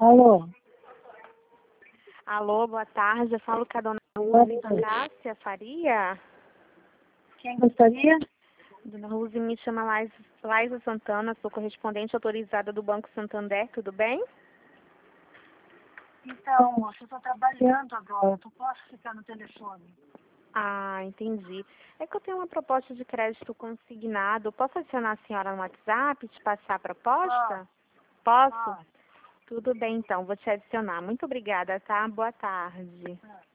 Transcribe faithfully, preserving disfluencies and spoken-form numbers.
Alô? Alô, boa tarde. Eu falo com a dona Boa Rose tarde. Cássia Faria. Quem gostaria? Dona Rose, me chama Laisa, Laisa Santana, sou correspondente autorizada do Banco Santander, tudo bem? Então, moça, eu estou trabalhando agora, eu não posso ficar no telefone. Ah, entendi. É que eu tenho uma proposta de crédito consignado. Posso adicionar a senhora no WhatsApp e te passar a proposta? Posso? Ah, Tudo bem, então. Vou te adicionar. Muito obrigada, tá? Boa tarde. ah.